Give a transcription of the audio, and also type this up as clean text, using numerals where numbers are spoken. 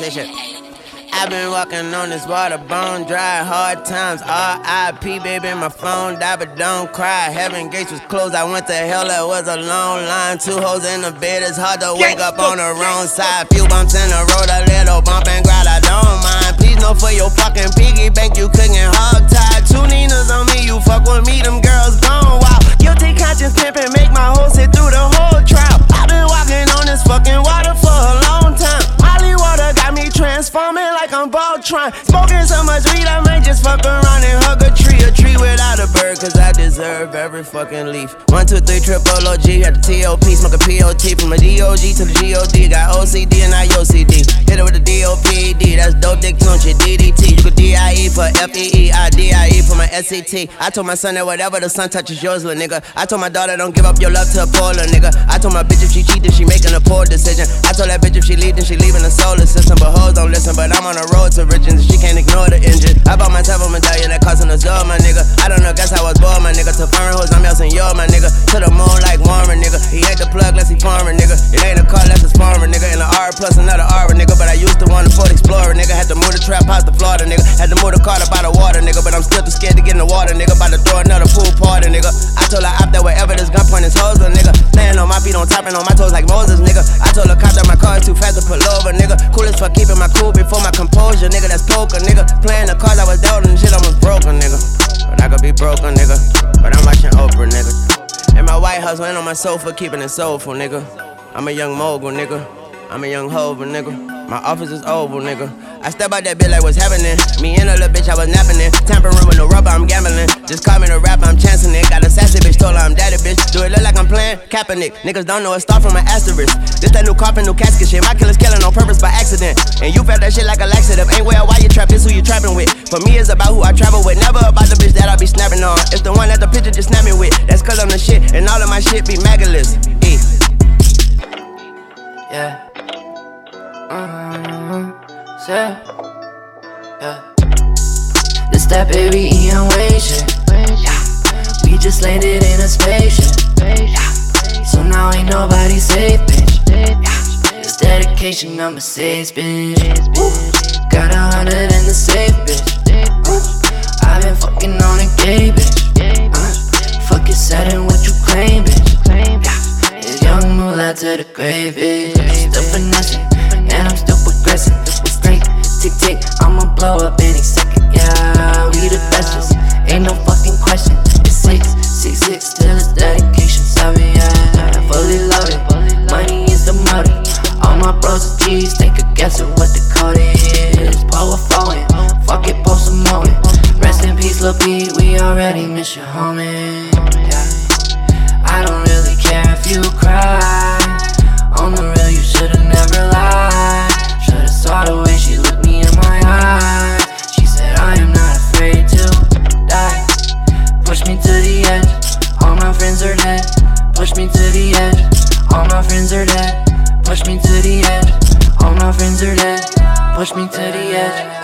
shit. I've been walking on this water, bone dry, hard times, R.I.P. baby, my phone died, but don't cry. Heaven gates was closed, I went to hell, it was a long line. 2 hoes in the bed, it's hard to wake up on the wrong side. Few bumps in the road, a little bump and grind, I don't mind. Please know for your fucking piggy bank, you couldn't hog tie. 2 Ninas on me, you fuck with me, them girls gone wild. Guilty conscience pimpin', make my hoe sit through the whole trial. I've been walking on this fucking water for a long time. Molly water got me transforming like I'm Voltron. Smoking so much weed, I might just fuck around and hug a tree without a bird, cause I deserve every fucking leaf. 1, 2, 3, triple OG, got the T.O.P. Smoking P.O.T. from a D.O.G. to the G.O.D. Got O.C.D. and I.O.C.D. Hit it with the D.O.P.D. That's dope dick tunchi, D.D.T. You could D.I.E. for F.E.E. I D.I.E. for my S.C.T. I told my son that whatever the sun touches yours, little nigga. I told my daughter don't give up your love to a poor little nigga. I told my bitch if she cheat then she making a poor decision. I told that bitch if she leave then she leaving the solar system. But hoes don't listen, but I'm on the road to riches and she can't ignore the engine. I bought myself a medallion that cost an azure, my nigga. I don't know, guess I was born, my nigga. To foreign hoes, I'm yelling, yo, my nigga. To the moon like Warren, nigga. He ain't the plug, less he farming, nigga. It ain't a car, less it's farming, nigga. In the R plus another R, nigga. But I used to want a Ford Explorer, nigga. Had to move the trap house to Florida, nigga. Had to move the car to buy the water, nigga. But I'm still too scared to get in the water, nigga. About to throw another pool party, nigga. I told her op that wherever this gunpoint is hoes, nigga. Laying on my feet, on top and on my toes like Moses, nigga. I told her cop that my car is too fast to pull over, nigga. Cool as fuck, keeping my cool before my composure, nigga. That's poker, nigga. Playing the cards I was dealt and shit, almost broken, nigga. But I could be broken, nigga. But I'm watching Oprah, nigga. And my white house laying on my sofa, keeping it soulful, nigga. I'm a young mogul, nigga. I'm a young hover, nigga. My office is oval, nigga. I step out that bitch like what's happening. Me and a little bitch, I was napping in. Tampering with no rubber, I'm gambling. Just call me the rapper, I'm chancing it. Got a sassy bitch, told her I'm daddy bitch. Do it look like I'm playing Kaepernick? Niggas don't know it start from an asterisk. This that new coffin, new casket shit. My killer's killing on purpose by accident. And you felt that shit like a laxative. Ain't well why you trap, it's who you trapping with. For me, it's about who I travel with. Never about the bitch that I be snapping on. It's the one that the picture just snapping with. That's cause I'm the shit, and all of my shit be magaless. Yeah. This that baby Ian Wade shit. We just landed in a spaceship. So now ain't nobody safe, bitch. This dedication, number 6, bitch. Got 100 in the safe, bitch. I've been fucking on a gay, bitch. Fuck your setting, what you claim, bitch. It's young moolah to the grave, bitch. Still finessing, and I'm still progressing. Straight, tick tick, I'ma blow up any second, yeah. We the bestest, ain't no fucking question. It's 666, still it's dedication, 7, yeah. Fully loaded, money is the motive. All my bros are G's, take a guess at what the code is. Power flowing, fuck it, post some more. Rest in peace, Lil B, we already miss your homie, yeah. I don't really care if you cry. On the real, you should've never lied. Should've saw the way she looked me in my eyes. She said I am not afraid to die. Push me to the edge, all my friends are dead. Push me to the edge, all my friends are dead. Push me to the edge, all my friends are dead. Push me to the edge.